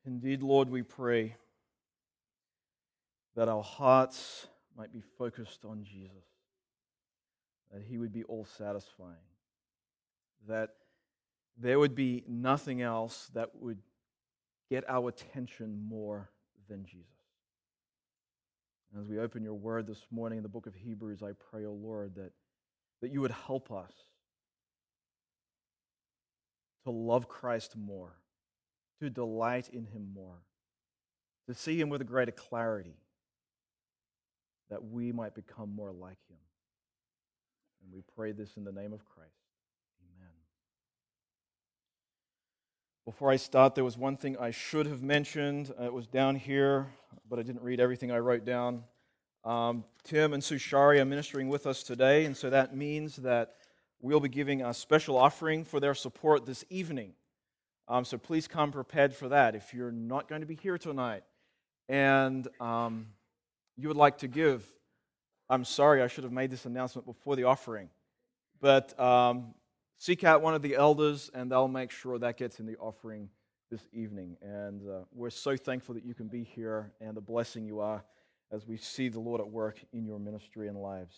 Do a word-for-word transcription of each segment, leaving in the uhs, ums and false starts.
Indeed, Lord, we pray that our hearts might be focused on Jesus, that He would be all-satisfying, that there would be nothing else that would get our attention more than Jesus. As we open your word this morning in the book of Hebrews, I pray, O Lord, that, that you would help us to love Christ more, to delight in Him more, to see Him with a greater clarity, that we might become more like Him. And we pray this in the name of Christ. Amen. Before I start, there was one thing I should have mentioned. Uh, it was down here, but I didn't read everything I wrote down. Um, Tim and Sushari are ministering with us today, and so that means that we'll be giving a special offering for their support this evening. Um, so please come prepared for that. If you're not going to be here tonight and um, you would like to give, I'm sorry, I should have made this announcement before the offering, but um, seek out one of the elders and they'll make sure that gets in the offering this evening. And uh, we're so thankful that you can be here and the blessing you are as we see the Lord at work in your ministry and lives.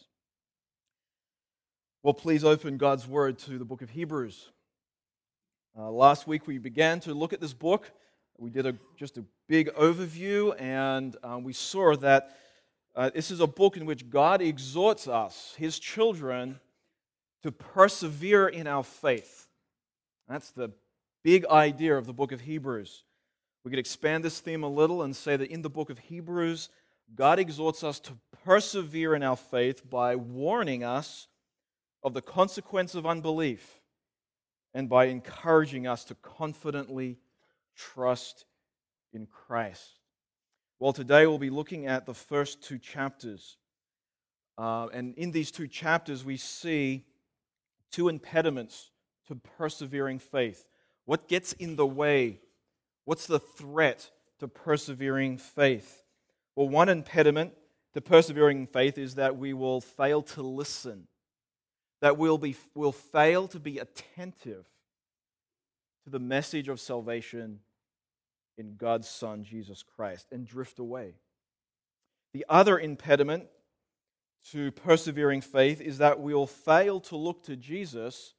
Well, please open God's Word to the book of Hebrews. Uh, last week we began to look at this book. We did a, just a big overview, and uh, we saw that uh, this is a book in which God exhorts us, His children, to persevere in our faith. That's the big idea of the book of Hebrews. We could expand this theme a little and say that in the book of Hebrews, God exhorts us to persevere in our faith by warning us of the consequence of unbelief and by encouraging us to confidently trust in Christ. Well, today we'll be looking at the first two chapters. Uh, and in these two chapters, we see two impediments to persevering faith. What gets in the way? What's the threat to persevering faith? Well, one impediment to persevering faith is that we will fail to listen, that we'll, be, we'll fail to be attentive to the message of salvation in God's Son, Jesus Christ, and drift away. The other impediment to persevering faith is that we'll fail to look to Jesus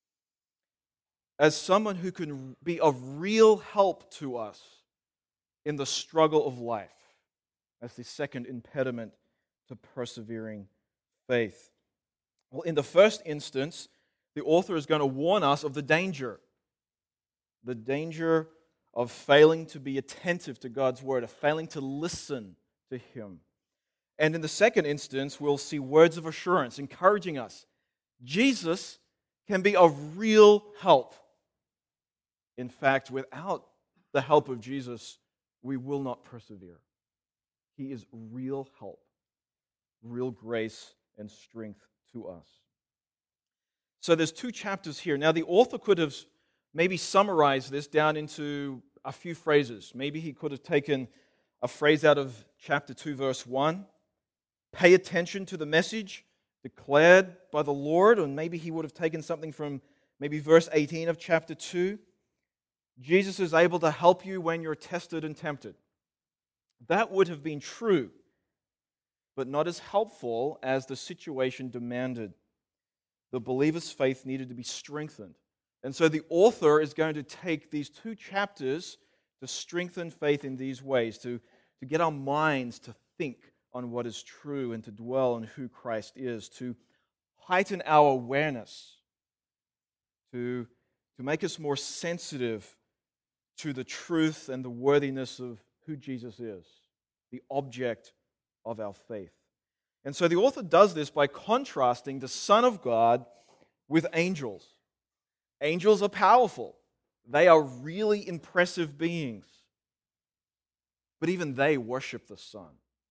as someone who can be of real help to us in the struggle of life. That's the second impediment to persevering faith. Well, in the first instance, the author is going to warn us of the danger. The danger of failing to be attentive to God's word, of failing to listen to Him. And in the second instance, we'll see words of assurance encouraging us. Jesus can be of real help. In fact, without the help of Jesus, we will not persevere. He is real help, real grace and strength to us. So there's two chapters here. Now the author could have maybe summarized this down into a few phrases. Maybe he could have taken a phrase out of chapter two, verse one. Pay attention to the message declared by the Lord. Or maybe he would have taken something from maybe verse eighteen of chapter two. Jesus is able to help you when you're tested and tempted. That would have been true, but not as helpful as the situation demanded. The believer's faith needed to be strengthened. And so the author is going to take these two chapters to strengthen faith in these ways, to, to get our minds to think on what is true and to dwell on who Christ is, to heighten our awareness, to, to make us more sensitive to the truth and the worthiness of who Jesus is, the object of our faith. And so the author does this by contrasting the Son of God with angels. Angels are powerful. They are really impressive beings. But even they worship the Son.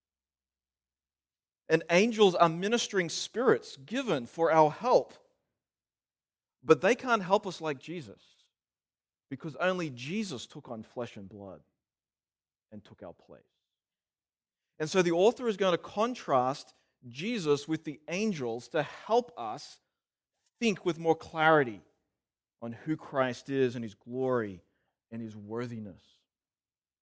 And angels are ministering spirits given for our help. But they can't help us like Jesus, because only Jesus took on flesh and blood and took our place. And so the author is going to contrast Jesus with the angels to help us think with more clarity on who Christ is and His glory and His worthiness.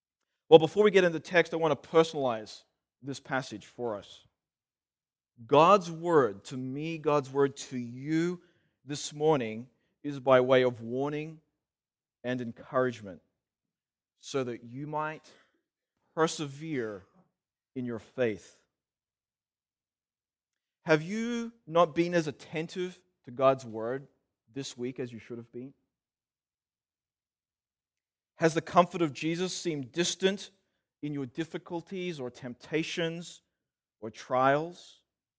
Well, before we get into the text, I want to personalize this passage for us. God's word to me, God's word to you this morning is by way of warning and encouragement so that you might persevere in your faith. Have you not been as attentive to God's word this week as you should have been? Has the comfort of Jesus seemed distant in your difficulties or temptations or trials?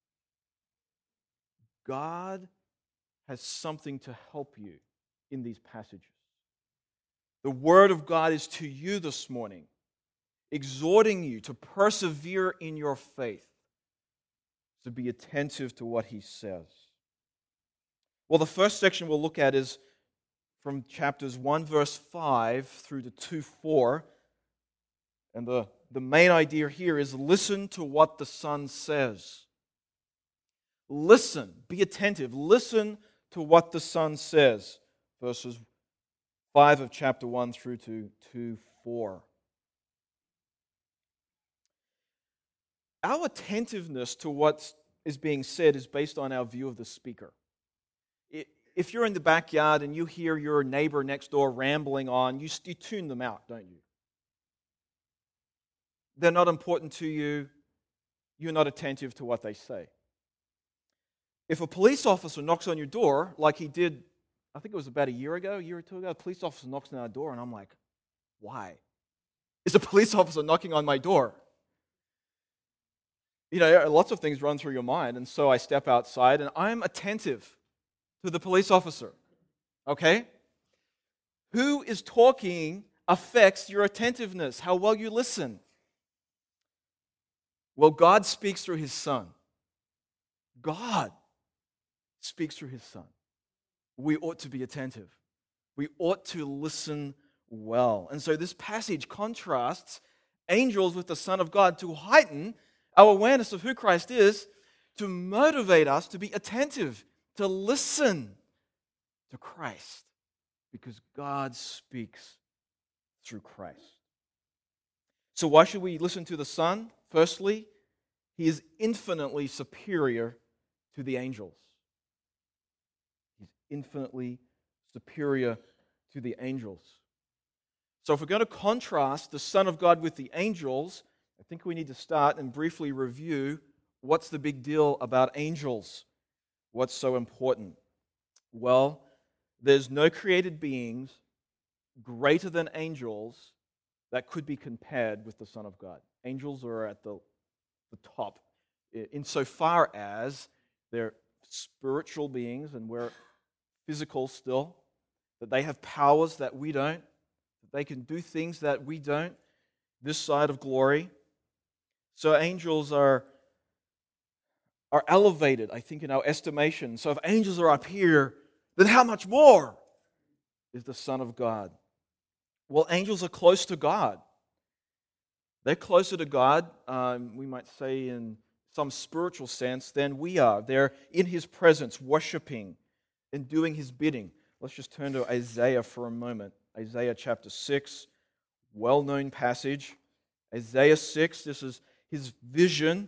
God has something to help you in these passages. The Word of God is to you this morning, exhorting you to persevere in your faith, to be attentive to what He says. Well, the first section we'll look at is from chapters one, verse five through to two, four. And the, the main idea here is listen to what the Son says. Listen, be attentive. Listen to what the Son says. Verses five of chapter one through to two, four. Our attentiveness to what is being said is based on our view of the speaker. If you're in the backyard and you hear your neighbor next door rambling on, you, you tune them out, don't you? They're not important to you. You're not attentive to what they say. If a police officer knocks on your door, like he did, I think it was about a year ago, a year or two ago, a police officer knocks on our door, and I'm like, why? Is a police officer knocking on my door? You know, lots of things run through your mind, and so I step outside, and I'm attentive to the police officer, okay? Who is talking affects your attentiveness, how well you listen. Well, God speaks through His Son. God speaks through His Son. We ought to be attentive. We ought to listen well. And so this passage contrasts angels with the Son of God to heighten our awareness of who Christ is, to motivate us to be attentive, to listen to Christ, because God speaks through Christ. So why should we listen to the Son? Firstly, He is infinitely superior to the angels. He's infinitely superior to the angels. So if we're going to contrast the Son of God with the angels, I think we need to start and briefly review what's the big deal about angels. What's so important? Well, there's no created beings greater than angels that could be compared with the Son of God. Angels are at the, the top, insofar as they're spiritual beings and we're physical still, that they have powers that we don't, that they can do things that we don't, this side of glory. So angels are are elevated, I think, in our estimation. So if angels are up here, then how much more is the Son of God? Well, angels are close to God. They're closer to God, um, we might say in some spiritual sense, than we are. They're in His presence, worshiping and doing His bidding. Let's just turn to Isaiah for a moment. Isaiah chapter six, well-known passage. Isaiah six, this is his vision.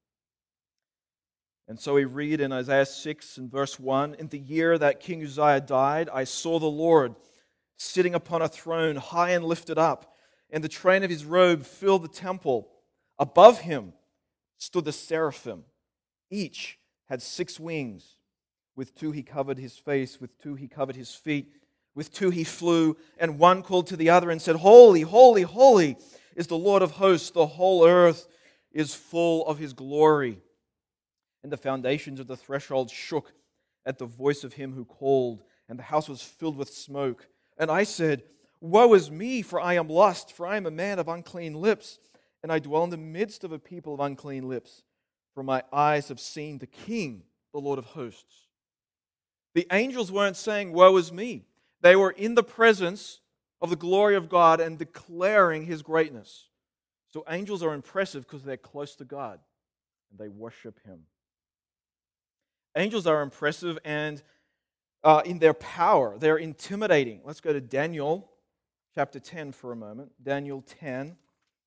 And so we read in Isaiah six and verse one, "In the year that King Uzziah died, I saw the Lord sitting upon a throne high and lifted up, and the train of His robe filled the temple. Above Him stood the seraphim. Each had six wings. With two He covered His face, with two He covered His feet, with two He flew, and one called to the other and said, Holy, holy, holy is the Lord of hosts. The whole earth is full of His glory. And the foundations of the threshold shook at the voice of Him who called, and the house was filled with smoke. And I said, Woe is me, for I am lost, for I am a man of unclean lips, and I dwell in the midst of a people of unclean lips, for my eyes have seen the King, the Lord of hosts." The angels weren't saying, Woe is me. They were in the presence of the glory of God and declaring His greatness. So angels are impressive because they're close to God, and they worship Him. Angels are impressive and uh, in their power. They're intimidating. Let's go to Daniel chapter ten for a moment. Daniel ten.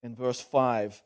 in verse five.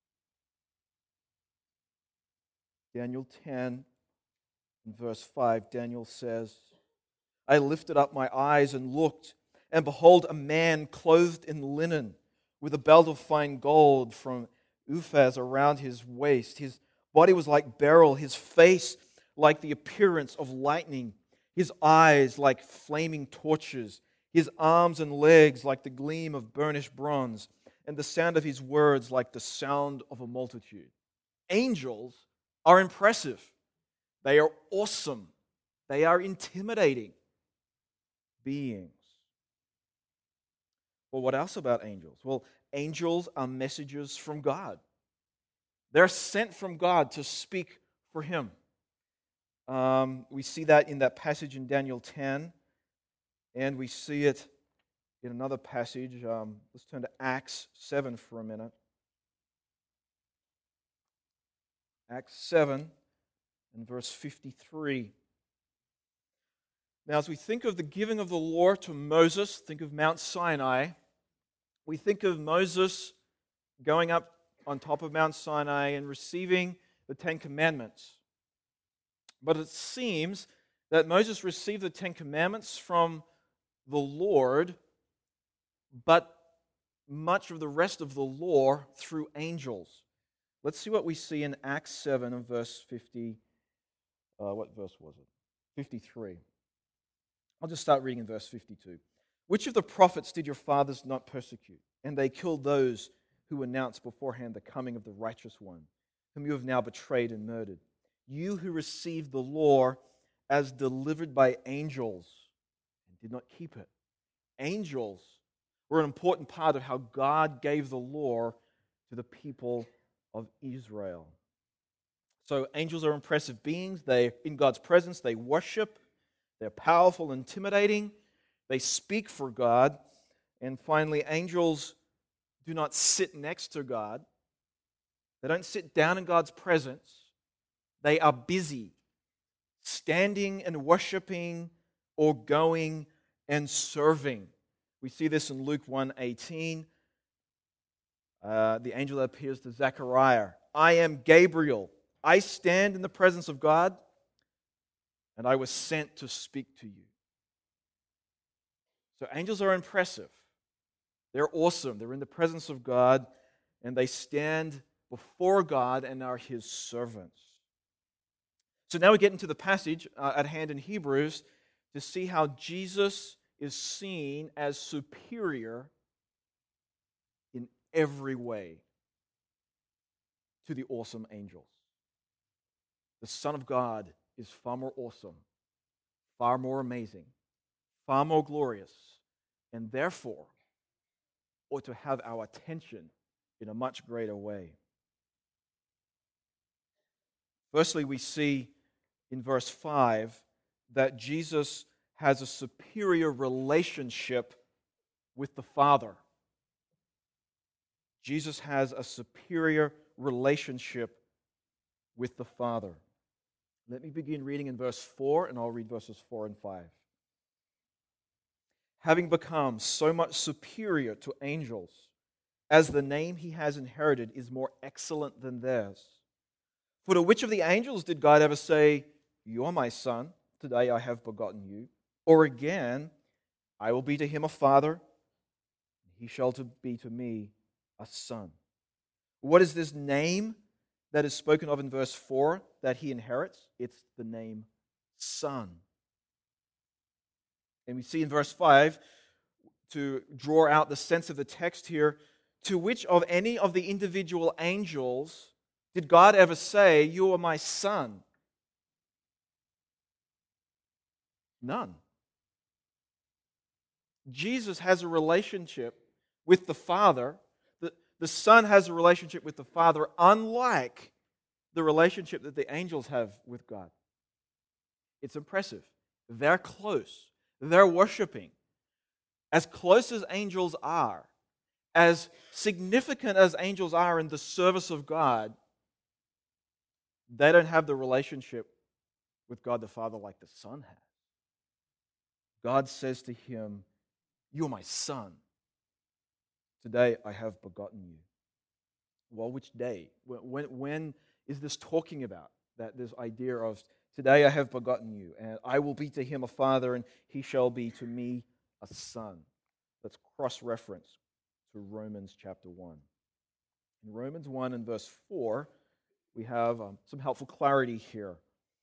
Daniel ten, in verse five, Daniel says, I lifted up my eyes and looked, and behold, a man clothed in linen, with a belt of fine gold from Uphaz around his waist. His body was like beryl, his face like the appearance of lightning, his eyes like flaming torches, his arms and legs like the gleam of burnished bronze, and the sound of his words like the sound of a multitude. Angels are impressive. They are awesome. They are intimidating beings. Well, what else about angels? Well, angels are messengers from God. They're sent from God to speak for Him. Um, we see that in that passage in Daniel ten, and we see it in another passage. Um, let's turn to Acts seven for a minute. Acts seven and verse fifty-three. Now, as we think of the giving of the law to Moses, think of Mount Sinai, we think of Moses going up on top of Mount Sinai and receiving the Ten Commandments. But it seems that Moses received the Ten Commandments from the Lord, but much of the rest of the law through angels. Let's see what we see in Acts seven and verse fifty. Uh, what verse was it? fifty-three. I'll just start reading in verse fifty-two. Which of the prophets did your fathers not persecute? And they killed those who announced beforehand the coming of the righteous one, whom you have now betrayed and murdered. You who received the law as delivered by angels and did not keep it. Angels were an important part of how God gave the law to the people of Israel. So angels are impressive beings. They're in God's presence. They worship. They're powerful, intimidating. They speak for God. And finally, angels do not sit next to God. They don't sit down in God's presence. They are busy, standing and worshiping or going and serving. We see this in Luke one eighteen. Uh, the angel appears to Zechariah. I am Gabriel. I stand in the presence of God, and I was sent to speak to you. So angels are impressive. They're awesome. They're in the presence of God, and they stand before God and are His servants. So now we get into the passage uh, at hand in Hebrews to see how Jesus is seen as superior in every way to the awesome angels. The Son of God is far more awesome, far more amazing, far more glorious, and therefore ought to have our attention in a much greater way. Firstly, we see in verse five that Jesus has a superior relationship with the Father. Jesus has a superior relationship with the Father. Let me begin reading in verse four, and I'll read verses four and five. Having become so much superior to angels, as the name He has inherited is more excellent than theirs. For to which of the angels did God ever say, You are my son, today I have begotten you? Or again, I will be to him a father, he shall to be to me a son. What is this name that is spoken of in verse four that he inherits? It's the name Son. And we see in verse five, to draw out the sense of the text here, to which of any of the individual angels did God ever say, You are my son? None. Jesus has a relationship with the Father. The, the Son has a relationship with the Father, unlike the relationship that the angels have with God. It's impressive. They're close. They're worshiping. As close as angels are, as significant as angels are in the service of God, they don't have the relationship with God the Father like the Son has. God says to him, You are my son. Today I have begotten you. Well, which day? When, when is this talking about? That this idea of, today I have begotten you, and I will be to him a father, and he shall be to me a son. Let's cross-reference to Romans chapter one. In Romans one and verse four, we have um, some helpful clarity here.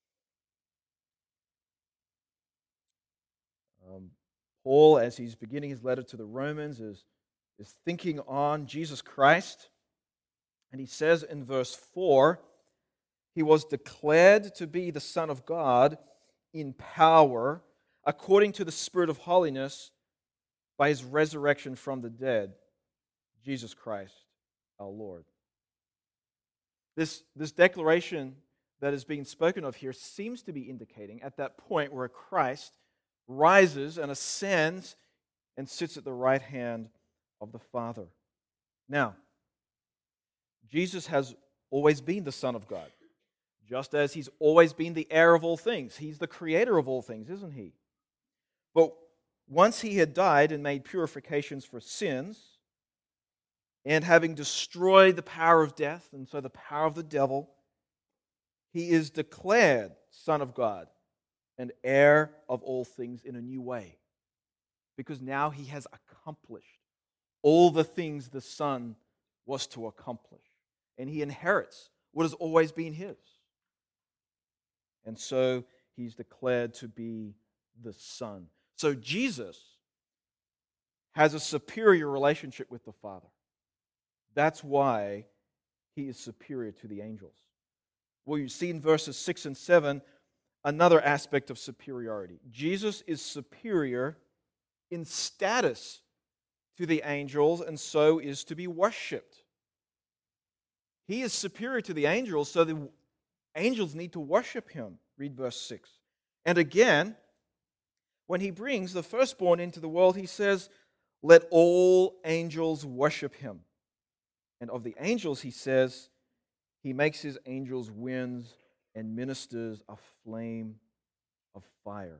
Um, Paul, as he's beginning his letter to the Romans, is, is thinking on Jesus Christ. And he says in verse four, he was declared to be the Son of God in power, according to the Spirit of holiness, by his resurrection from the dead, Jesus Christ our Lord. This, this declaration that is being spoken of here seems to be indicating at that point where Christ rises and ascends and sits at the right hand of the Father. Now, Jesus has always been the Son of God, just as he's always been the heir of all things. He's the creator of all things, isn't he? But once he had died and made purifications for sins, and having destroyed the power of death, and so the power of the devil, he is declared Son of God and heir of all things in a new way. Because now he has accomplished all the things the Son was to accomplish. And he inherits what has always been his. And so he's declared to be the Son. So Jesus has a superior relationship with the Father. That's why he is superior to the angels. Well, you see in verses six and seven another aspect of superiority. Jesus is superior in status to the angels, and so is to be worshipped. He is superior to the angels, so the angels need to worship him. Read verse six. And again, when he brings the firstborn into the world, he says, "Let all angels worship him." And of the angels, he says, he makes his angels winds and ministers a flame of fire.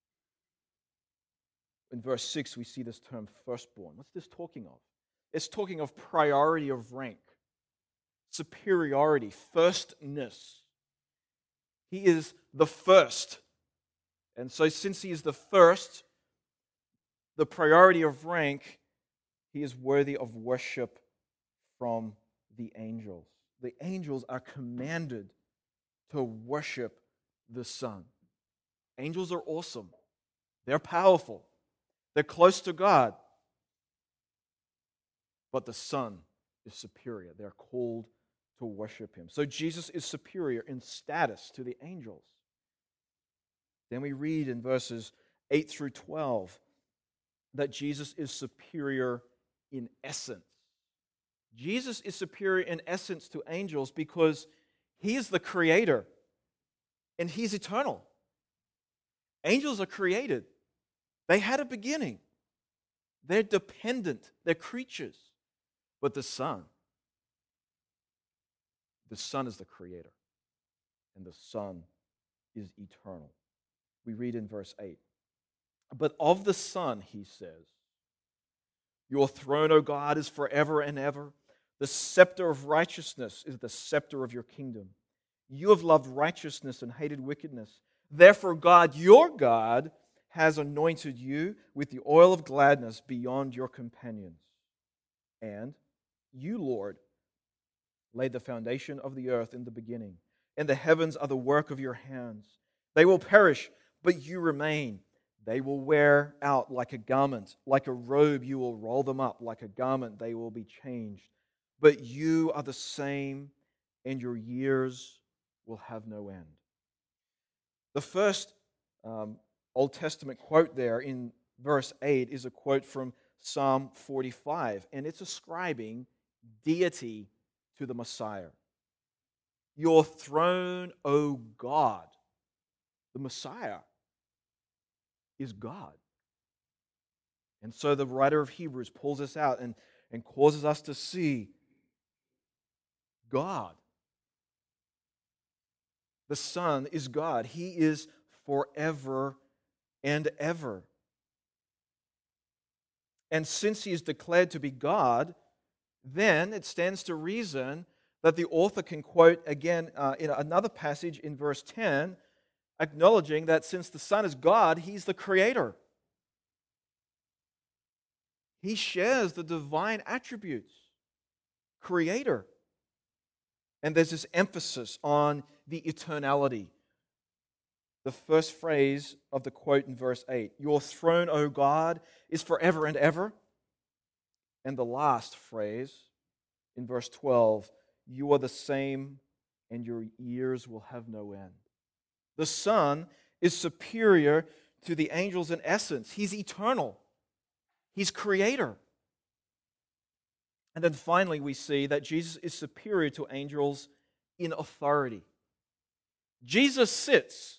In verse six, we see this term firstborn. What's this talking of? It's talking of priority of rank, superiority, firstness. He is the first. And so since he is the first, the priority of rank, he is worthy of worship from the angels. The angels are commanded to worship the Son. Angels are awesome. They're powerful. They're close to God. But the Son is superior. They're called to worship him. So Jesus is superior in status to the angels. Then we read in verses eight through twelve that Jesus is superior in essence. Jesus is superior in essence to angels because he is the creator and he's eternal. Angels are created. They had a beginning. They're dependent. They're creatures. But the Son, the Son is the creator, and the Son is eternal. We read in verse eight, "But of the Son," he says, "your throne, O God, is forever and ever. The scepter of righteousness is the scepter of your kingdom. You have loved righteousness and hated wickedness. Therefore, God, your God, has anointed you with the oil of gladness beyond your companions. And you, Lord, laid the foundation of the earth in the beginning, and the heavens are the work of your hands. They will perish, but you remain. They will wear out like a garment. Like a robe, you will roll them up. Like a garment, they will be changed. But you are the same, and your years will have no end." The first um, Old Testament quote there in verse eight is a quote from Psalm forty-five, and it's ascribing deity to the Messiah. Your throne, O God. The Messiah is God. And so the writer of Hebrews pulls us out and, and causes us to see God. The Son is God. He is forever and ever. And since he is declared to be God, then it stands to reason that the author can quote again uh, in another passage in verse ten, acknowledging that since the Son is God, He's the Creator. He shares the divine attributes, Creator. And there's this emphasis on the eternality. The first phrase of the quote in verse eight, "Your throne, O God, is forever and ever." And the last phrase in verse twelve, "You are the same, and your years will have no end." The Son is superior to the angels in essence. He's eternal. He's Creator. And then finally we see that Jesus is superior to angels in authority. Jesus sits.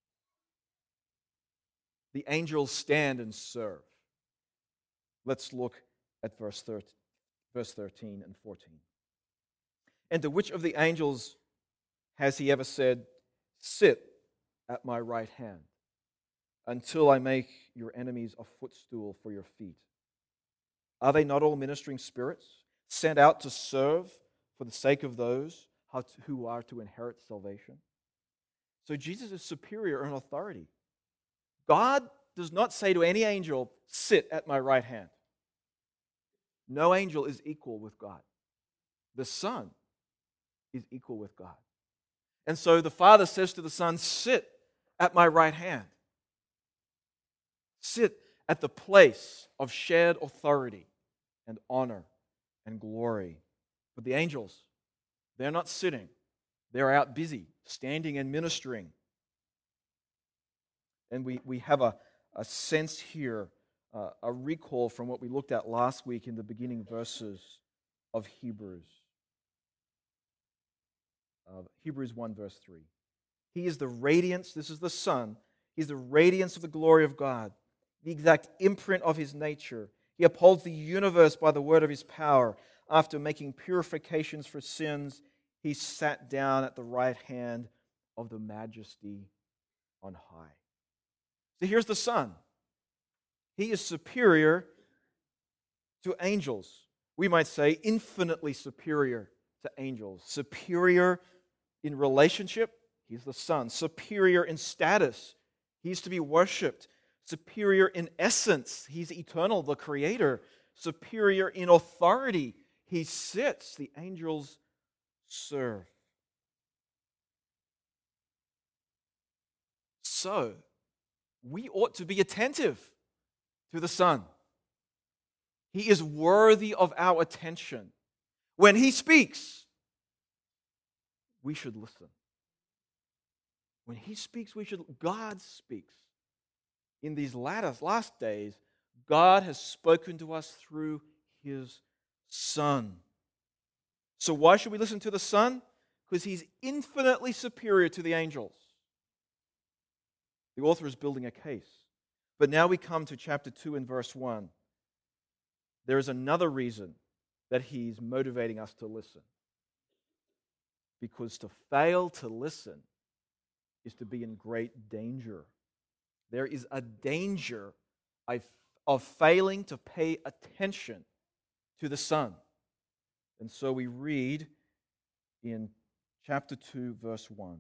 The angels stand and serve. Let's look at verse thirteen and fourteen. "And to which of the angels has He ever said, 'Sit at my right hand, until I make your enemies a footstool for your feet'? Are they not all ministering spirits, sent out to serve for the sake of those who are to inherit salvation?" So Jesus is superior in authority. God does not say to any angel, "Sit at my right hand." No angel is equal with God. The Son is equal with God. And so the Father says to the Son, "Sit at my right hand." Sit at the place of shared authority and honor and glory. But the angels, they're not sitting. They're out busy, standing and ministering. And we, we have a, a sense here, uh, a recall from what we looked at last week in the beginning verses of Hebrews. Uh, Hebrews one verse three. "He is the radiance," this is the Son, "He's the radiance of the glory of God, the exact imprint of His nature. He upholds the universe by the word of His power. After making purifications for sins, He sat down at the right hand of the Majesty on high." So here's the Son. He is superior to angels. We might say infinitely superior to angels. Superior in relationship, He's the Son. Superior in status, He's to be worshipped. Superior in essence, He's eternal, the Creator. Superior in authority, He sits, the angels serve. So, we ought to be attentive to the Son. He is worthy of our attention. When He speaks, we should listen. When He speaks, we should. God speaks. In these latter, last days, God has spoken to us through His Son. So why should we listen to the Son? Because He's infinitely superior to the angels. The author is building a case. But now we come to chapter two and verse one. There is another reason that He's motivating us to listen. Because to fail to listen is to be in great danger. There is a danger of failing to pay attention to the Son. And so we read in chapter two, verse one.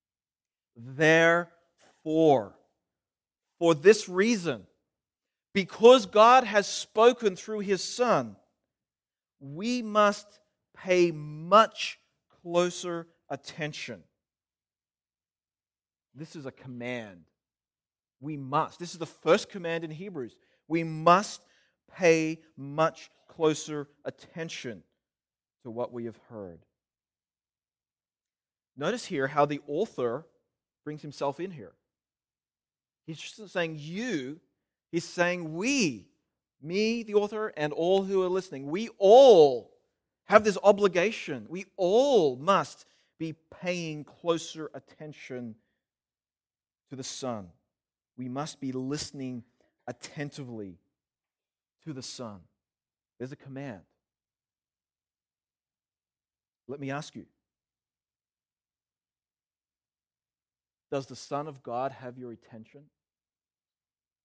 "Therefore, for this reason, because God has spoken through His Son, we must pay much closer attention." This is a command. We must. This is the first command in Hebrews. We must pay much closer attention to what we have heard. Notice here how the author brings himself in here. He's just saying you, he's saying we, me, the author, and all who are listening. We all have this obligation. We all must be paying closer attention to the Son. We must be listening attentively to the Son. There's a command. Let me ask you, does the Son of God have your attention?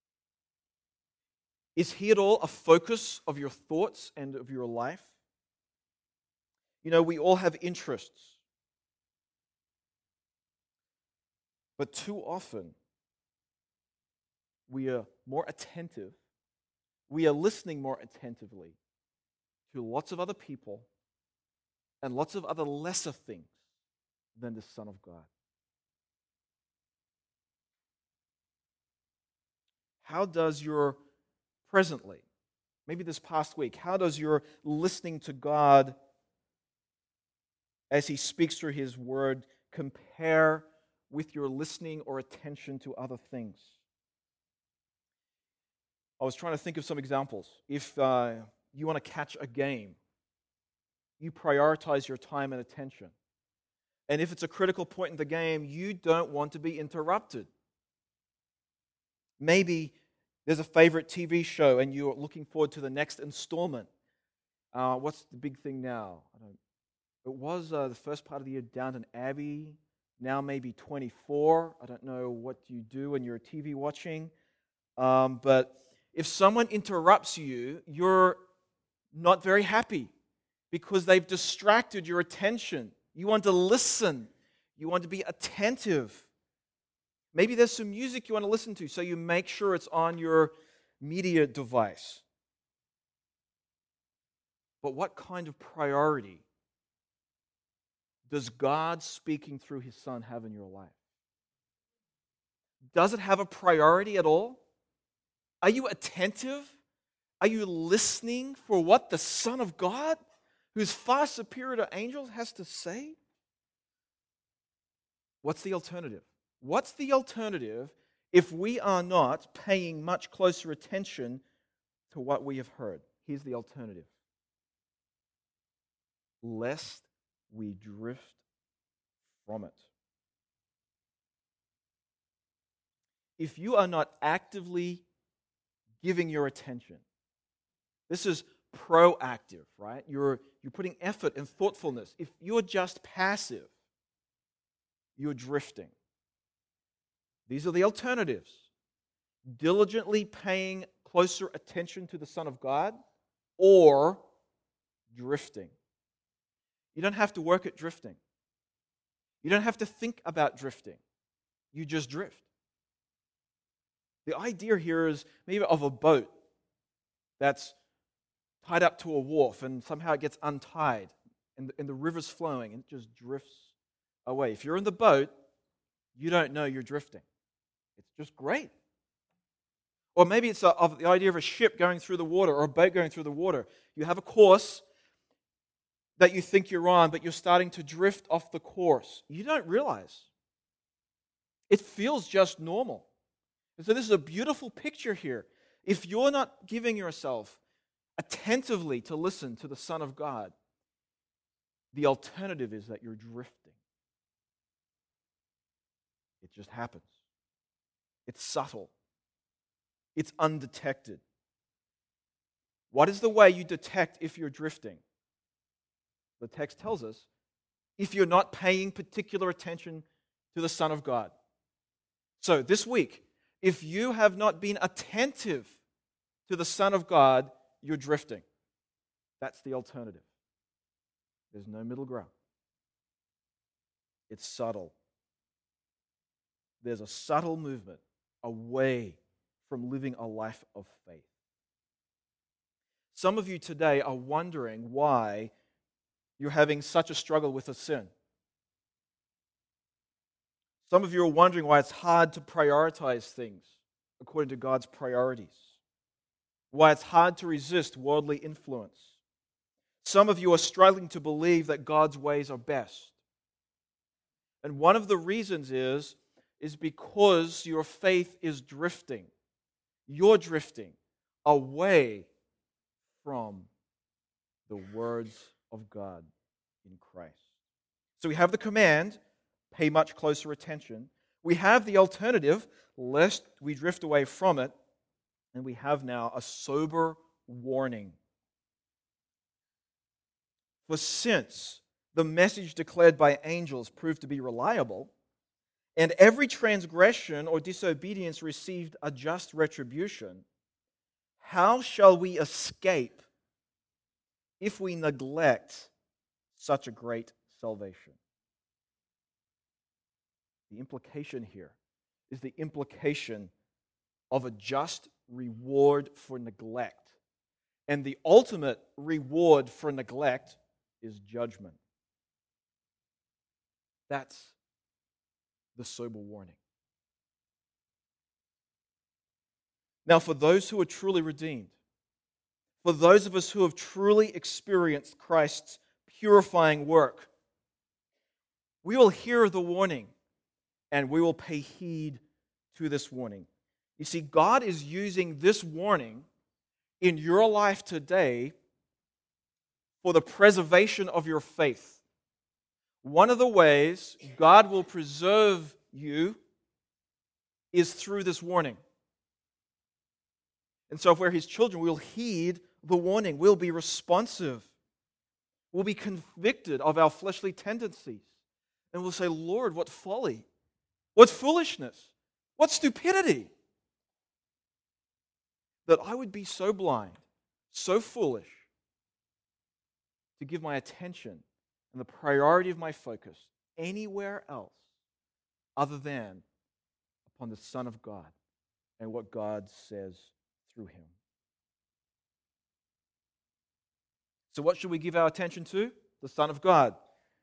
Is He at all a focus of your thoughts and of your life? You know, we all have interests. But too often, we are more attentive, we are listening more attentively to lots of other people and lots of other lesser things than the Son of God. How does your presently, maybe this past week, how does your listening to God as He speaks through His Word compare with your listening or attention to other things? I was trying to think of some examples. If uh, you want to catch a game, you prioritize your time and attention. And if it's a critical point in the game, you don't want to be interrupted. Maybe there's a favorite T V show and you're looking forward to the next installment. Uh, what's the big thing now? I don't, it was uh, the first part of the year, Downton Abbey. Now maybe twenty-four. I don't know what you do when you're T V watching. Um, but if someone interrupts you, you're not very happy because they've distracted your attention. You want to listen. You want to be attentive. Maybe there's some music you want to listen to, so you make sure it's on your media device. But what kind of priority does God speaking through His Son have in your life? Does it have a priority at all? Are you attentive? Are you listening for what the Son of God, who's far superior to angels, has to say? What's the alternative? What's the alternative if we are not paying much closer attention to what we have heard? Here's the alternative. Lest we drift from it. If you are not actively giving your attention, this is proactive, right? You're, you're putting effort and thoughtfulness. If you're just passive, you're drifting. These are the alternatives. Diligently paying closer attention to the Son of God or drifting. You don't have to work at drifting. You don't have to think about drifting. You just drift. The idea here is maybe of a boat that's tied up to a wharf and somehow it gets untied and the, and the river's flowing and it just drifts away. If you're in the boat, you don't know you're drifting. It's just great. Or maybe it's a, of the idea of a ship going through the water or a boat going through the water. You have a course that you think you're on, but you're starting to drift off the course. You don't realize. It feels just normal. And so this is a beautiful picture here. If you're not giving yourself attentively to listen to the Son of God, the alternative is that you're drifting. It just happens. It's subtle. It's undetected. What is the way you detect if you're drifting? The text tells us, if you're not paying particular attention to the Son of God. So this week, if you have not been attentive to the Son of God, you're drifting. That's the alternative. There's no middle ground. It's subtle. There's a subtle movement away from living a life of faith. Some of you today are wondering why you're having such a struggle with a sin. Some of you are wondering why it's hard to prioritize things according to God's priorities. Why it's hard to resist worldly influence. Some of you are struggling to believe that God's ways are best. And one of the reasons is, is because your faith is drifting. You're drifting away from the words of God in Christ. So we have the command, pay much closer attention. We have the alternative, lest we drift away from it. And we have now a sober warning. For since the message declared by angels proved to be reliable, and every transgression or disobedience received a just retribution, how shall we escape if we neglect such a great salvation. The implication here is the implication of a just reward for neglect. And the ultimate reward for neglect is judgment. That's the sober warning. Now, for those who are truly redeemed, for those of us who have truly experienced Christ's purifying work, we will hear the warning and we will pay heed to this warning. You see, God is using this warning in your life today for the preservation of your faith. One of the ways God will preserve you is through this warning. And so if we're His children, we'll heed the warning. We'll be responsive. We'll be convicted of our fleshly tendencies. And we'll say, Lord, what folly, what foolishness, what stupidity, that I would be so blind, so foolish, to give my attention and the priority of my focus anywhere else other than upon the Son of God and what God says through Him. So what should we give our attention to? The Son of God.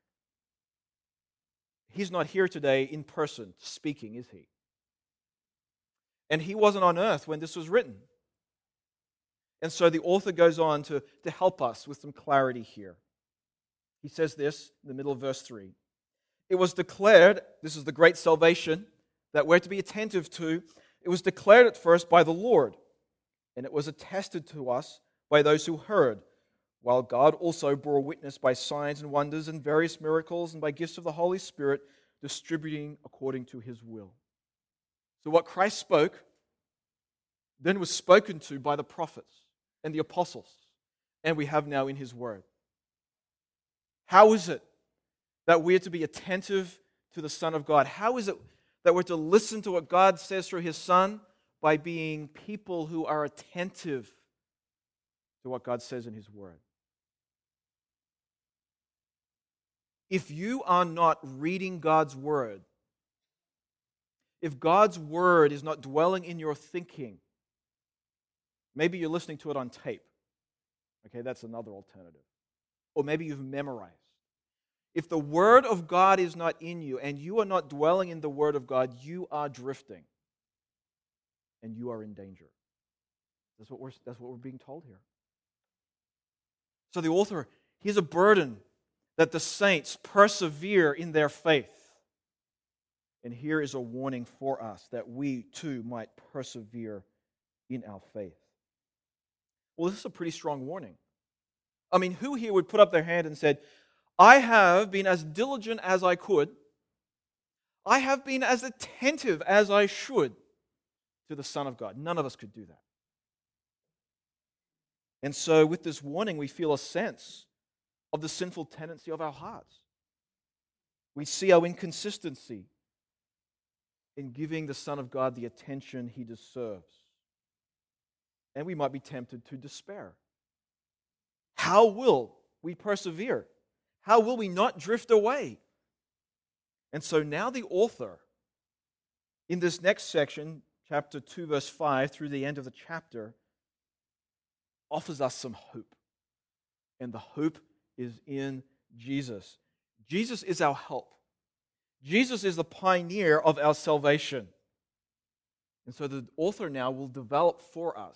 He's not here today in person speaking, is He? And He wasn't on earth when this was written. And so the author goes on to, to help us with some clarity here. He says this in the middle of verse three. It was declared, this is the great salvation that we're to be attentive to. It was declared at first by the Lord, and it was attested to us by those who heard, while God also bore witness by signs and wonders and various miracles and by gifts of the Holy Spirit, distributing according to His will. So what Christ spoke then was spoken to by the prophets and the apostles, and we have now in His Word. How is it that we are to be attentive to the Son of God? How is it that we're to listen to what God says through His Son? By being people who are attentive to what God says in His Word. If you are not reading God's Word, if God's Word is not dwelling in your thinking, maybe you're listening to it on tape. Okay, that's another alternative. Or maybe you've memorized. If the Word of God is not in you and you are not dwelling in the Word of God, you are drifting. And you are in danger. That's what we're, that's what we're being told here. So the author, here's a burden that the saints persevere in their faith. And here is a warning for us that we too might persevere in our faith. Well, this is a pretty strong warning. I mean, who here would put up their hand and said, I have been as diligent as I could. I have been as attentive as I should to the Son of God. None of us could do that. And so with this warning, we feel a sense of the sinful tendency of our hearts. We see our inconsistency in giving the Son of God the attention He deserves. And we might be tempted to despair. How will we persevere? How will we not drift away? And so now the author, in this next section, chapter two, verse five, through the end of the chapter, offers us some hope. And the hope is in Jesus. Jesus is our help. Jesus is the pioneer of our salvation. And so the author now will develop for us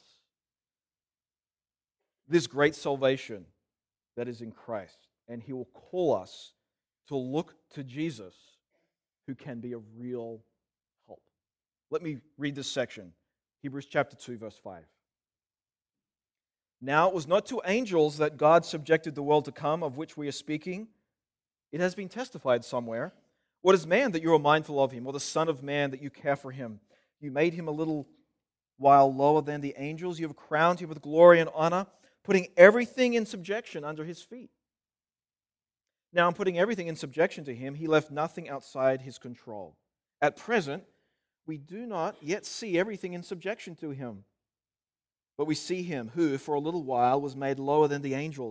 this great salvation that is in Christ. And he will call us to look to Jesus, who can be a real help. Let me read this section. Hebrews chapter two, verse five. Now it was not to angels that God subjected the world to come, of which we are speaking. It has been testified somewhere. What is man that you are mindful of him, or the son of man that you care for him? You made him a little while lower than the angels. You have crowned him with glory and honor, putting everything in subjection under his feet. Now, in putting everything in subjection to him, he left nothing outside his control. At present, we do not yet see everything in subjection to him. But we see him who, for a little while, was made lower than the angels,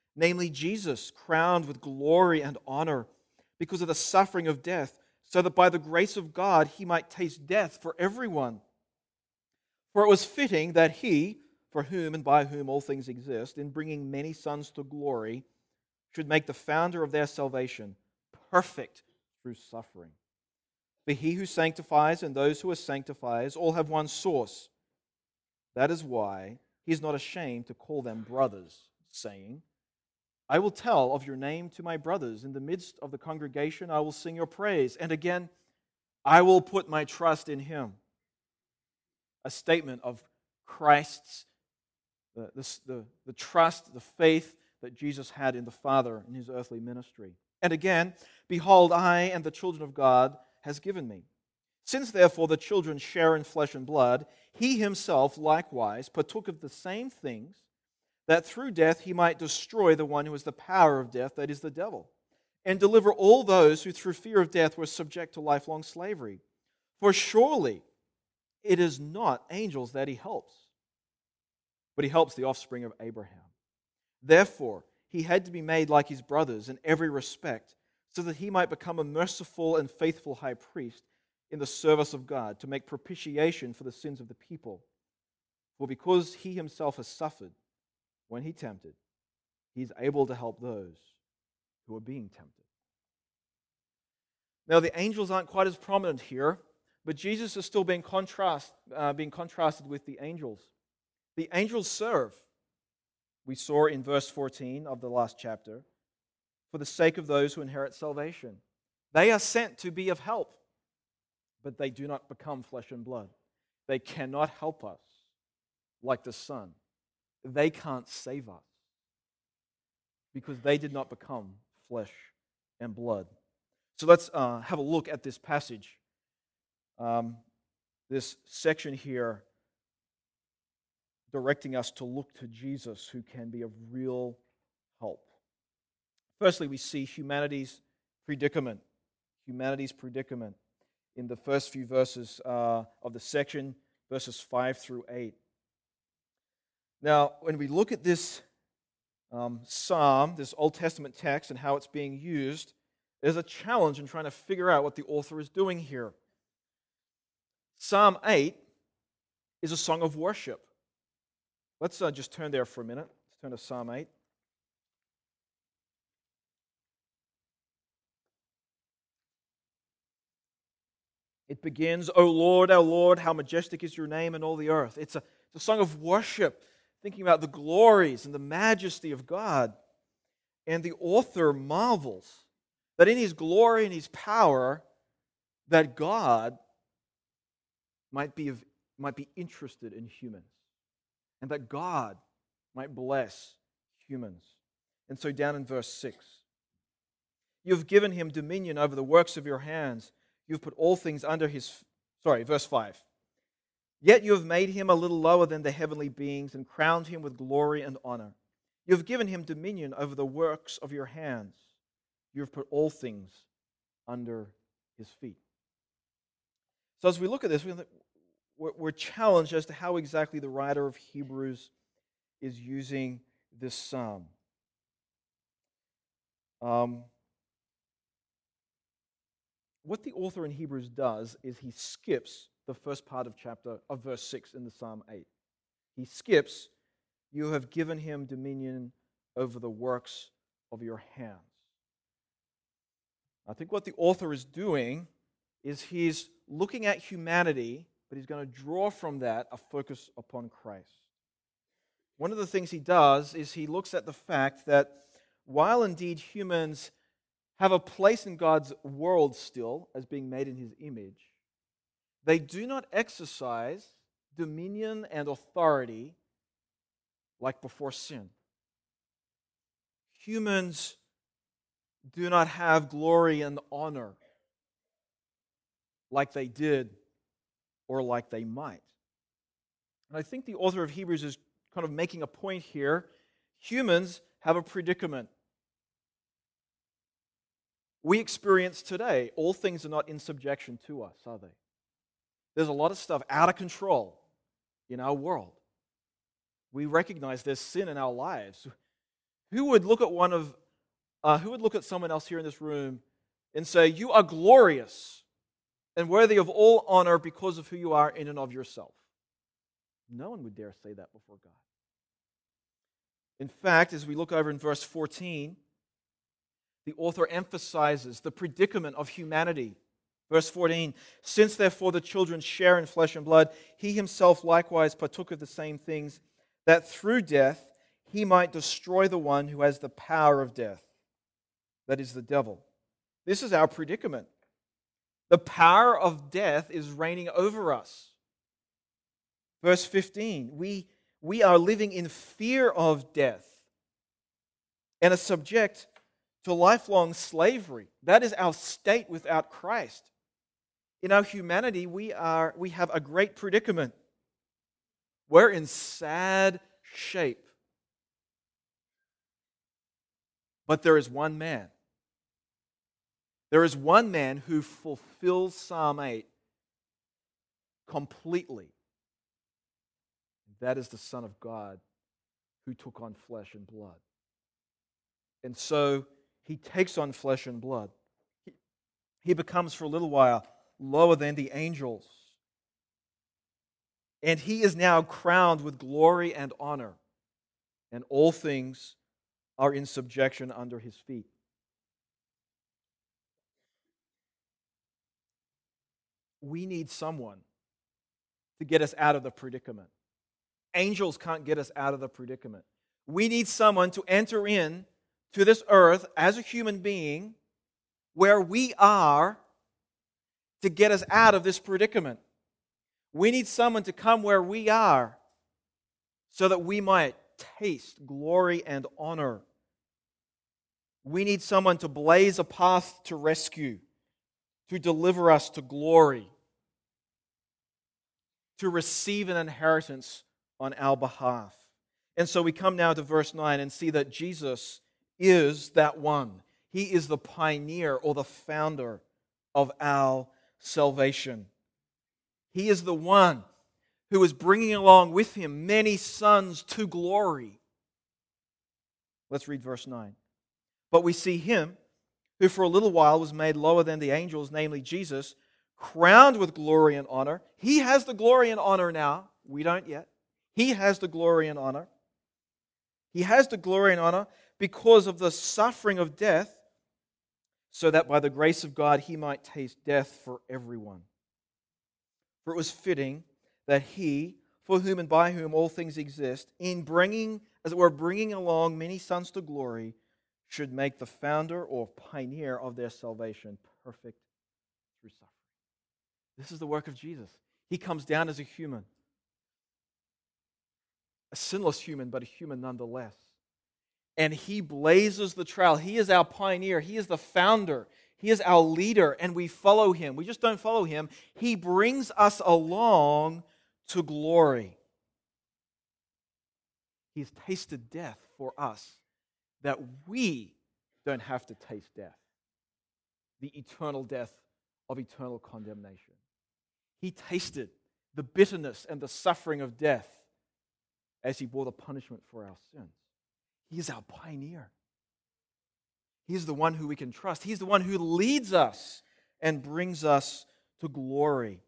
namely Jesus, crowned with glory and honor because of the suffering of death, so that by the grace of God he might taste death for everyone. For it was fitting that he, for whom and by whom all things exist, in bringing many sons to glory, should make the founder of their salvation perfect through suffering. For he who sanctifies and those who are sanctified all have one source. That is why he is not ashamed to call them brothers, saying, I will tell of your name to my brothers. In the midst of the congregation I will sing your praise. And again, I will put my trust in him. A statement of Christ's, the, the, the, the trust, the faith that Jesus had in the Father in his earthly ministry. And again, behold, I and the children of God has given me. Since therefore the children share in flesh and blood, he himself likewise partook of the same things, that through death he might destroy the one who has the power of death, that is the devil, and deliver all those who through fear of death were subject to lifelong slavery. For surely it is not angels that he helps, but he helps the offspring of Abraham. Therefore, he had to be made like his brothers in every respect, so that he might become a merciful and faithful high priest in the service of God, to make propitiation for the sins of the people. For because he himself has suffered when he tempted, he is able to help those who are being tempted. Now, the angels aren't quite as prominent here, but Jesus is still being, contrast, uh, being contrasted with the angels. The angels serve, we saw in verse fourteen of the last chapter, for the sake of those who inherit salvation. They are sent to be of help, but they do not become flesh and blood. They cannot help us like the Son. They can't save us because they did not become flesh and blood. So let's uh, have a look at this passage. Um, this section here directing us to look to Jesus, who can be of real help. Firstly, we see humanity's predicament. Humanity's predicament in the first few verses uh, of the section, verses five through eight. Now, when we look at this um, psalm, this Old Testament text, and how it's being used, there's a challenge in trying to figure out what the author is doing here. Psalm eight is a song of worship. Let's uh, just turn there for a minute. Let's turn to Psalm eight. It begins, O Lord, our Lord, how majestic is your name in all the earth. It's a, it's a song of worship, thinking about the glories and the majesty of God. And the author marvels that in his glory and his power, that God might be, of, might be interested in humans, and that God might bless humans. And so down in verse six, you have given him dominion over the works of your hands. You've put all things under his... Sorry, verse five. Yet you have made him a little lower than the heavenly beings and crowned him with glory and honor. You have given him dominion over the works of your hands. You have put all things under his feet. So as we look at this, we're challenged as to how exactly the writer of Hebrews is using this psalm. Um, what the author in Hebrews does is he skips the first part of chapter of verse six in the Psalm eight. He skips, you have given him dominion over the works of your hands. I think what the author is doing is he's looking at humanity, but he's going to draw from that a focus upon Christ. One of the things he does is he looks at the fact that while indeed humans have a place in God's world still as being made in his image, they do not exercise dominion and authority like before sin. Humans do not have glory and honor like they did or like they might. And I think the author of Hebrews is kind of making a point here. Humans have a predicament. We experience today, all things are not in subjection to us, are they? There's a lot of stuff out of control in our world. We recognize there's sin in our lives. Who would look at one of, uh, who would look at someone else here in this room and say, you are glorious and worthy of all honor because of who you are in and of yourself? No one would dare say that before God. In fact, as we look over in verse fourteen, the author emphasizes the predicament of humanity. Verse fourteen, since therefore the children share in flesh and blood, he himself likewise partook of the same things, that through death he might destroy the one who has the power of death, that is the devil. This is our predicament. The power of death is reigning over us. Verse fifteen, we, we are living in fear of death and are subject to lifelong slavery. That is our state without Christ. In our humanity, we are we have a great predicament. We're in sad shape. But there is one man. There is one man who fulfills Psalm eight completely. That is the Son of God who took on flesh and blood. And so he takes on flesh and blood. He, he becomes for a little while lower than the angels. And he is now crowned with glory and honor. And all things are in subjection under his feet. We need someone to get us out of the predicament. Angels can't get us out of the predicament. We need someone to enter in to this earth as a human being where we are to get us out of this predicament. We need someone to come where we are so that we might taste glory and honor. We need someone to blaze a path to rescue, to deliver us to glory, to receive an inheritance on our behalf. And so we come now to verse nine and see that Jesus is that one. He is the pioneer or the founder of our salvation. He is the one who is bringing along with him many sons to glory. Let's read verse nine. But we see him who for a little while was made lower than the angels, namely Jesus, crowned with glory and honor. He has the glory and honor now. We don't yet. He has the glory and honor. He has the glory and honor because of the suffering of death, so that by the grace of God he might taste death for everyone. For it was fitting that he, for whom and by whom all things exist, in bringing, as it were, bringing along many sons to glory, should make the founder or pioneer of their salvation perfect through suffering. This is the work of Jesus. He comes down as a human. A sinless human, but a human nonetheless. And he blazes the trail. He is our pioneer. He is the founder. He is our leader, and we follow him. We just don't follow him. He brings us along to glory. He's tasted death for us, that we don't have to taste death, the eternal death of eternal condemnation. He tasted the bitterness and the suffering of death as he bore the punishment for our sins. He is our pioneer. He is the one who we can trust. He's the one who leads us and brings us to glory.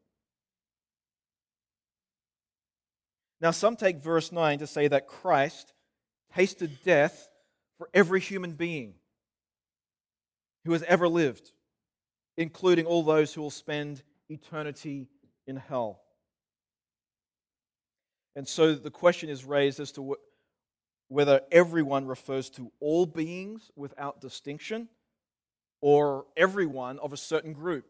Now, some take verse nine to say that Christ tasted death for every human being who has ever lived, including all those who will spend eternity in hell. And so the question is raised as to whether everyone refers to all beings without distinction or everyone of a certain group.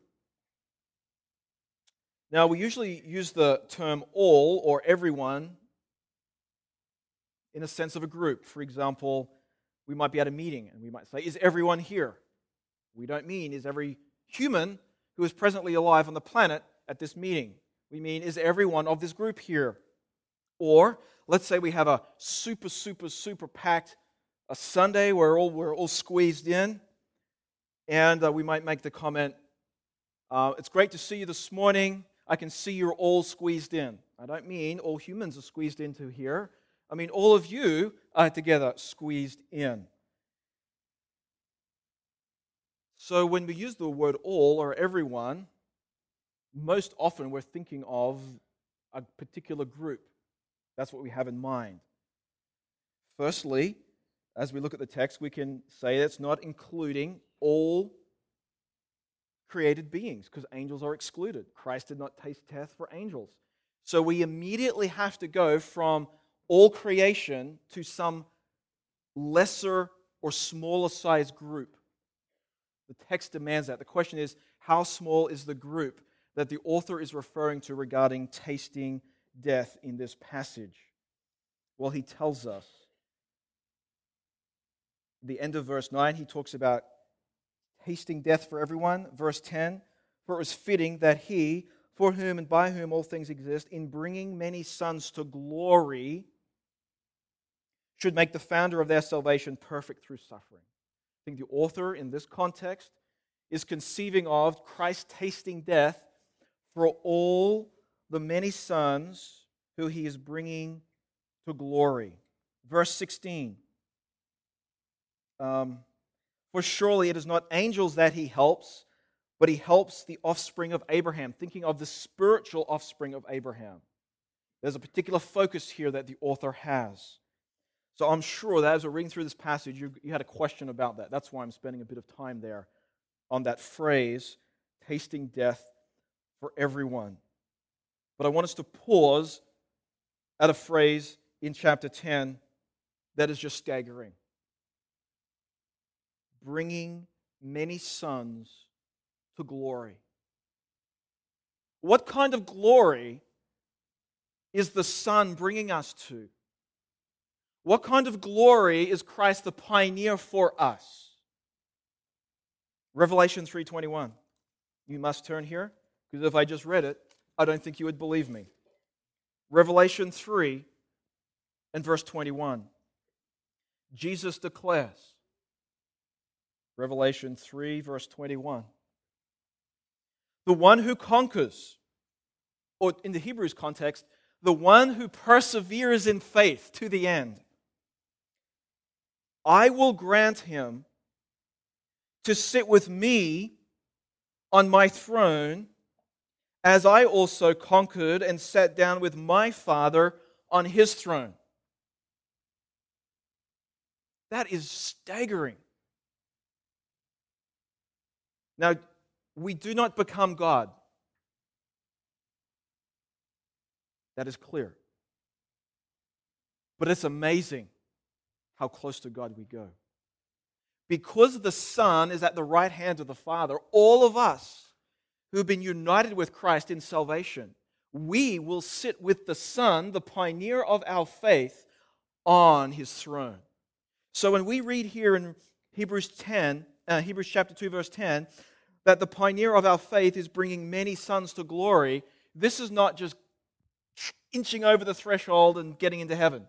Now, we usually use the term all or everyone in a sense of a group. For example, we might be at a meeting and we might say, is everyone here? We don't mean is every human who is presently alive on the planet at this meeting. We mean is everyone of this group here? Or let's say we have a super, super, super packed a Sunday where we're all, we're all squeezed in, and uh, we might make the comment, uh, it's great to see you this morning. I can see you're all squeezed in. I don't mean all humans are squeezed into here. I mean, all of you are together, squeezed in. So when we use the word all or everyone, most often we're thinking of a particular group. That's what we have in mind. Firstly, as we look at the text, we can say it's not including all created beings, because angels are excluded. Christ did not taste death for angels. So we immediately have to go from all creation to some lesser or smaller size group. The text demands that. The question is, how small is the group that the author is referring to regarding tasting death in this passage? Well, he tells us. At the end of verse nine, he talks about tasting death for everyone. Verse ten, for it was fitting that he, for whom and by whom all things exist, in bringing many sons to glory, should make the founder of their salvation perfect through suffering. I think the author in this context is conceiving of Christ tasting death for all the many sons who he is bringing to glory. Verse sixteen, um, for surely it is not angels that he helps, but he helps the offspring of Abraham, thinking of the spiritual offspring of Abraham. There's a particular focus here that the author has. So I'm sure that as we're reading through this passage, you, you had a question about that. That's why I'm spending a bit of time there on that phrase, tasting death for everyone. But I want us to pause at a phrase in chapter ten that is just staggering. Bringing many sons to glory. What kind of glory is the Son bringing us to? What kind of glory is Christ the pioneer for us? Revelation three twenty-one. You must turn here, because if I just read it, I don't think you would believe me. Revelation three and verse twenty-one. Jesus declares, Revelation three, verse twenty-one. The one who conquers, or in the Hebrews context, the one who perseveres in faith to the end, I will grant him to sit with me on my throne, as I also conquered and sat down with my Father on his throne. That is staggering. Now, we do not become God. That is clear. But it's amazing how close to God we go. Because the Son is at the right hand of the Father, all of us who have been united with Christ in salvation, we will sit with the Son, the pioneer of our faith, on his throne. So when we read here in Hebrews ten, uh, Hebrews chapter two, verse ten, that the pioneer of our faith is bringing many sons to glory, this is not just inching over the threshold and getting into heaven.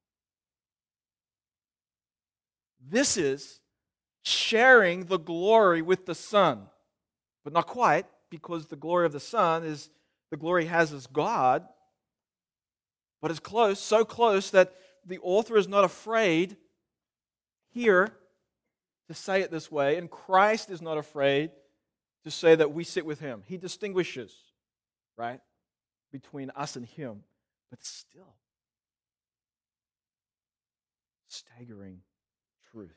This is sharing the glory with the Son. But not quite, because the glory of the Son is the glory he has as God. But it's close, so close that the author is not afraid here to say it this way, and Christ is not afraid to say that we sit with him. He distinguishes, right, between us and him, but still, staggering truth.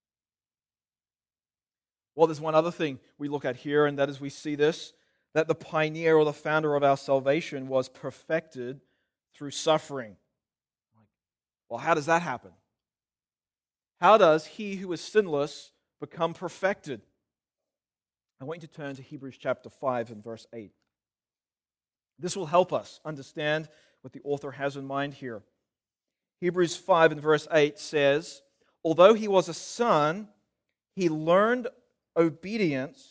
Well, there's one other thing we look at here, and that is we see this, that the pioneer or the founder of our salvation was perfected through suffering. Well, how does that happen? How does he who is sinless become perfected? I want you to turn to Hebrews chapter five and verse eight. This will help us understand what the author has in mind here. Hebrews five and verse eight says, although he was a son, he learned obedience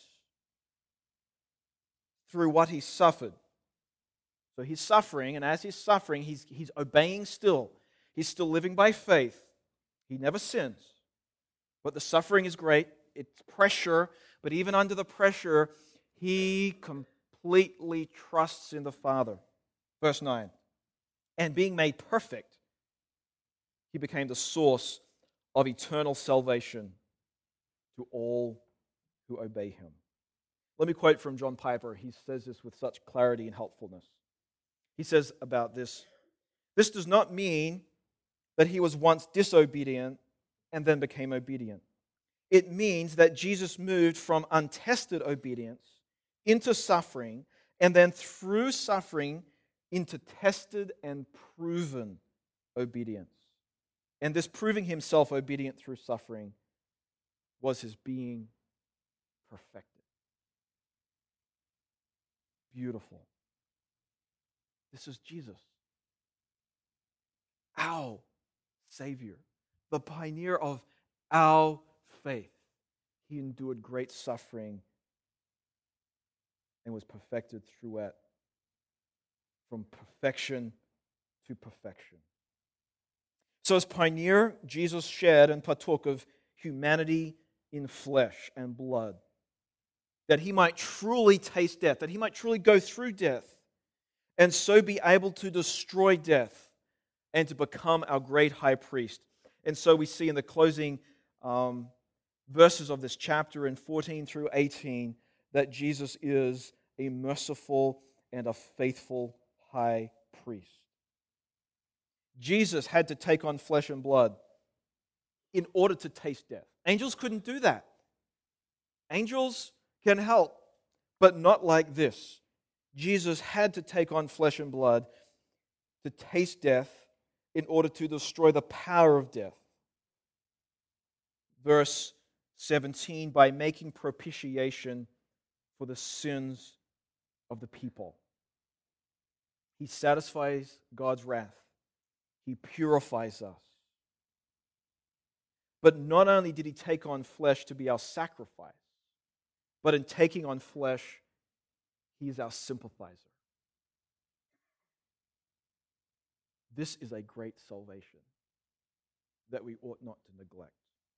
through what he suffered. So he's suffering, and as he's suffering, he's, he's obeying still. He's still living by faith. He never sins. But the suffering is great. It's pressure. But even under the pressure, he completely trusts in the Father. Verse nine. And being made perfect, he became the source of eternal salvation to all who obey him. Let me quote from John Piper. He says this with such clarity and helpfulness. He says about this, "This does not mean that he was once disobedient and then became obedient. It means that Jesus moved from untested obedience into suffering, and then through suffering into tested and proven obedience. And this proving himself obedient through suffering was his being perfected." Beautiful. This is Jesus, our Savior, the pioneer of our faith. He endured great suffering and was perfected through it, from perfection to perfection. So as pioneer, Jesus shared and partook of humanity in flesh and blood, that he might truly taste death, that he might truly go through death, and so be able to destroy death and to become our great high priest. And so we see in the closing um, verses of this chapter in fourteen through eighteen that Jesus is a merciful and a faithful high priest. Jesus had to take on flesh and blood in order to taste death. Angels couldn't do that. Angels can help, but not like this. Jesus had to take on flesh and blood to taste death in order to destroy the power of death. Verse seventeen, by making propitiation for the sins of the people. He satisfies God's wrath. He purifies us. But not only did he take on flesh to be our sacrifice, but in taking on flesh, he is our sympathizer. This is a great salvation that we ought not to neglect.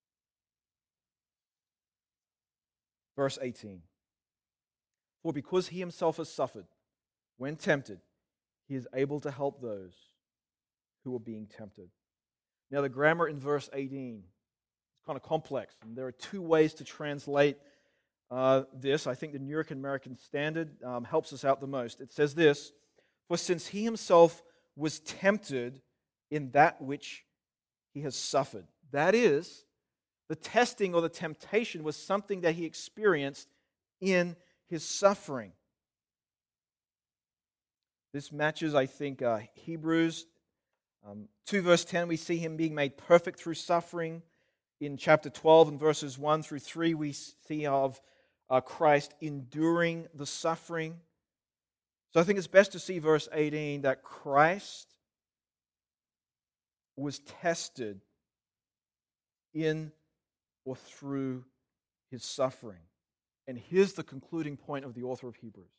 Verse eighteen. For because he himself has suffered, when tempted, he is able to help those who are being tempted. Now the grammar in verse eighteen is kind of complex, and there are two ways to translate uh, this. I think the New York American Standard um, helps us out the most. It says this: for since he himself was tempted in that which he has suffered. That is, the testing or the temptation was something that he experienced in his suffering. This matches, I think, uh, Hebrews um, two verse ten. We see him being made perfect through suffering. In chapter twelve and verses one through three, we see of uh, Christ enduring the suffering. So I think it's best to see verse eighteen, that Christ was tested in or through his suffering. And here's the concluding point of the author of Hebrews.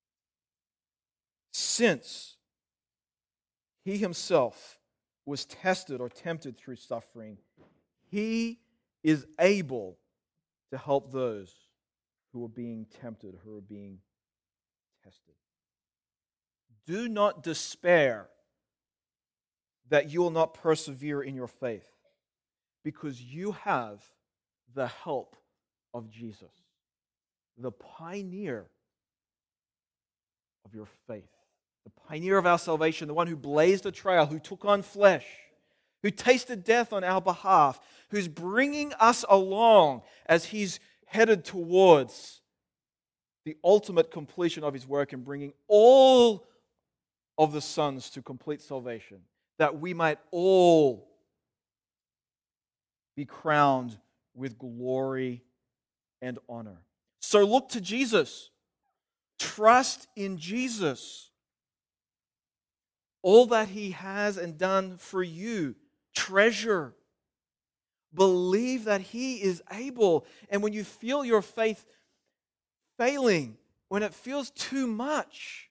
Since he himself was tested or tempted through suffering, he is able to help those who are being tempted, who are being tested. Do not despair that you will not persevere in your faith, because you have the help of Jesus, the pioneer of your faith, the pioneer of our salvation, the one who blazed a trail, who took on flesh, who tasted death on our behalf, who's bringing us along as he's headed towards the ultimate completion of his work and bringing all of the sons to complete salvation, that we might all be crowned with glory and honor. So look to Jesus. Trust in Jesus. All that he has and done for you, treasure. Believe that he is able. And when you feel your faith failing, when it feels too much,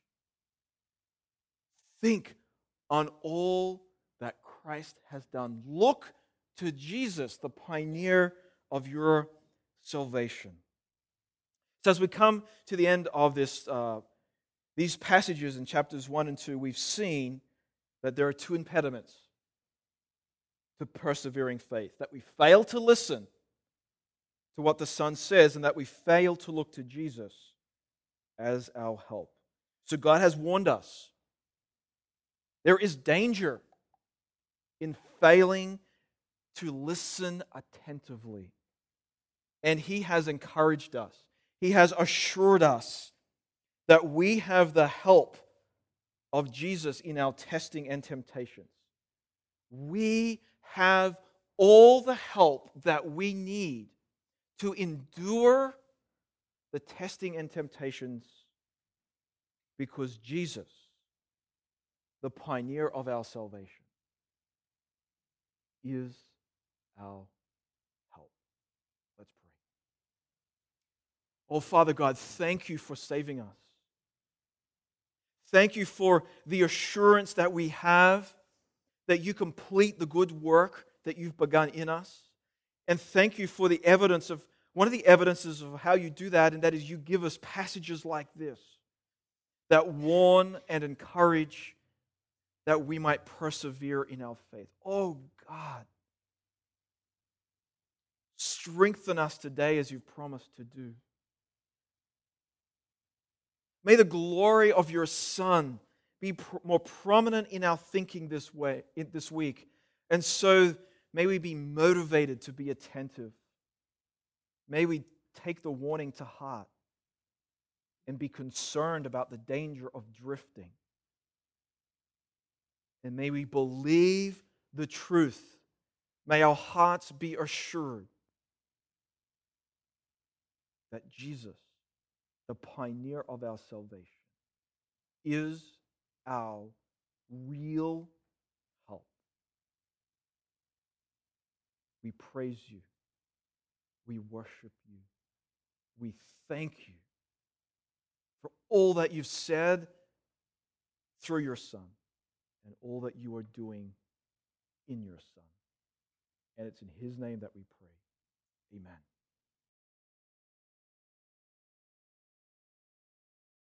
think on all that Christ has done. Look to Jesus, the pioneer of your salvation. So as we come to the end of this, uh, these passages in chapters one and two, we've seen that there are two impediments to persevering faith, that we fail to listen to what the Son says, and that we fail to look to Jesus as our help. So God has warned us. There is danger in failing to listen attentively. And He has encouraged us. He has assured us that we have the help of Jesus in our testing and temptations. We have all the help that we need to endure the testing and temptations because Jesus, the pioneer of our salvation, is our help. Let's pray. Oh, Father God, thank you for saving us. Thank you for the assurance that we have that you complete the good work that you've begun in us. And thank you for the evidence of, one of the evidences of how you do that, and that is you give us passages like this that warn and encourage that we might persevere in our faith. Oh God, strengthen us today as you've promised to do. May the glory of your Son be pr- more prominent in our thinking this way, in this week. And so may we be motivated to be attentive. May we take the warning to heart and be concerned about the danger of drifting. And may we believe the truth. May our hearts be assured that Jesus, the pioneer of our salvation, is our real help. We praise you. We worship you. We thank you for all that you've said through your Son and all that you are doing in your Son. And it's in His name that we pray.